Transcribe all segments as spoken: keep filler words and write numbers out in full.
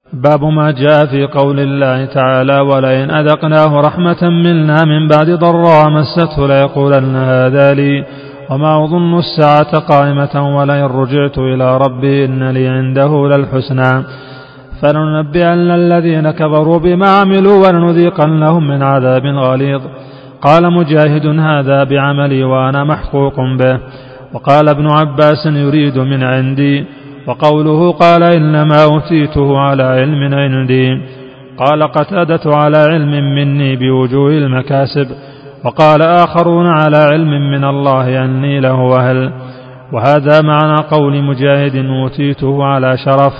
باب ما جاء في قول الله تعالى ولئن أذقناه رحمة منا من بعد ضراء مسته ليقولن هذا لي وما أظن الساعة قائمة ولئن رجعت إلى ربي إن لي عنده للحسنى فلننبئن الذين كفروا بما عملوا ولنذيقنهم من عذاب غليظ. قال مجاهد هذا بعملي وأنا محقوق به. وقال ابن عباس يريد من عندي. وقوله قال إنما أوتيته على علم عندي قال قتادة على علم مني بوجوه المكاسب. وقال آخرون على علم من الله أني له أهل. وهذا معنى قول مجاهد أوتيته على شرف.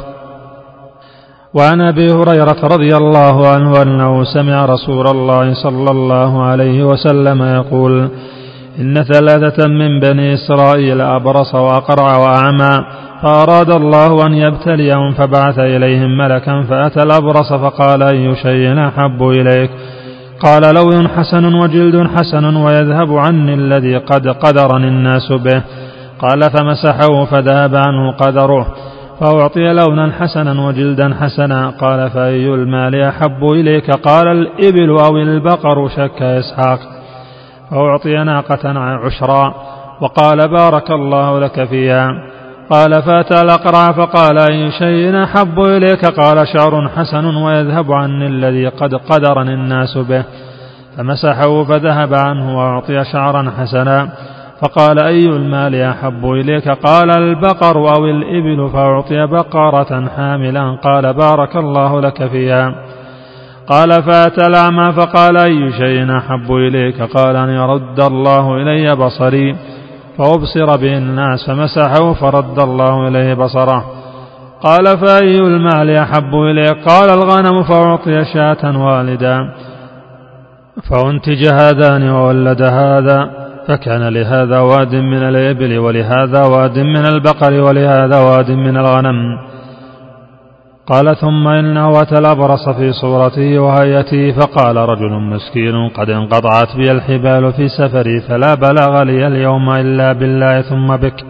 وعن أبي هريرة رضي الله عنه أنه سمع رسول الله صلى الله عليه وسلم يقول إن ثلاثة من بني إسرائيل أبرص وأقرع وأعمى فأراد الله أن يبتليهم فبعث إليهم ملكا فأتى الأبرص فقال أي شيء أحب إليك قال لون حسن وجلد حسن ويذهب عني الذي قد قدرني الناس به قال فمسحه فذهب عنه قدره فأعطي لونا حسنا وجلدا حسنا قال فأي المال أحب إليك قال الإبل أو البقر شك إسحاق فأعطي ناقة عشرا وقال بارك الله لك فيها قال فأتى الأقرع فقال أي شيء أحب إليك قال شعر حسن ويذهب عني الذي قد قدرني الناس به فمسحه فذهب عنه وأعطي شعرا حسنا فقال أي المال أحب إليك قال البقر أو الإبل فأعطي بقرة حاملا قال بارك الله لك فيها قال فأتى الأعمى فقال أي شيء أحب إليك قال أن يرد الله إلي بصري فأبصر به الناس فمسحه فرد الله إليه بصره قال فأي المال أحب إليك قال الغنم فأعطي شاة والدا فأنتج هذان وولد هذا فكان لهذا واد من الإبل ولهذا واد من البقر ولهذا واد من الغنم قال ثم إنه أتى الأبرص في صورته وهيئته فقال رجل مسكين قد انقطعت بي الحبال في سفري فلا بلغ لي اليوم إلا بالله ثم بك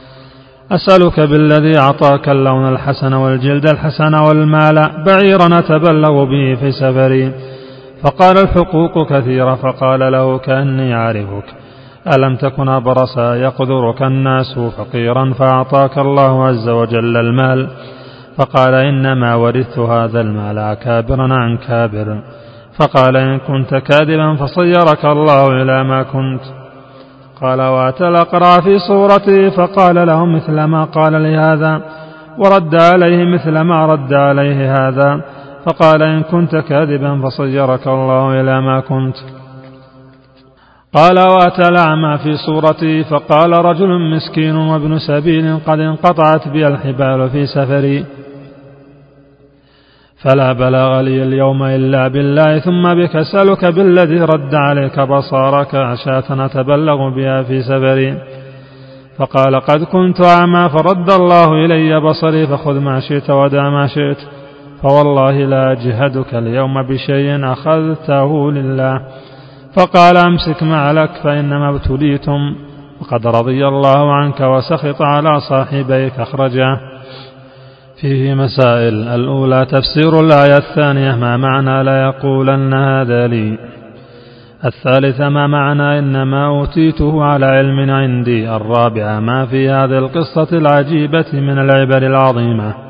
أسألك بالذي أعطاك اللون الحسن والجلد الحسن والمال بعيرا أتبلغ به في سفري فقال الحقوق كثيرة فقال له كأني أعرفك ألم تكن أبرصا يقدرك الناس فقيرا فأعطاك الله عز وجل المال فقال إنما ورثت هذا المال كابرا عن كابر فقال إن كنت كاذبا فصيرك الله إلى ما كنت قال وأتى الأقرع في صورته فقال له مثل ما قال لهذا ورد عليه مثل ما رد عليه هذا فقال إن كنت كاذبا فصيرك الله إلى ما كنت قال وأتى الأعمى في صورته فقال رجل مسكين وابن سبيل قد انقطعت بي الحبال في سفري فلا بلغ لي اليوم إلا بالله ثم بك أسألك بالذي رد عليك بصارك عشاة أتبلغ بها في سفري فقال قد كنت أعمى فرد الله إلي بصري فخذ ما شئت ودع ما شئت فوالله لا أجهدك اليوم بشيء أخذته لله فقال أمسك ما لك فإنما ابتليتم وقد رضي الله عنك وسخط على صاحبيك أخرجه. فيه مسائل. الأولى تفسير الآية الثانية ما معنى لا يقولن هذا لي. الثالثة ما معنى إنما أوتيته على علم عندي. الرابعة ما في هذه القصة العجيبة من العبر العظيمة.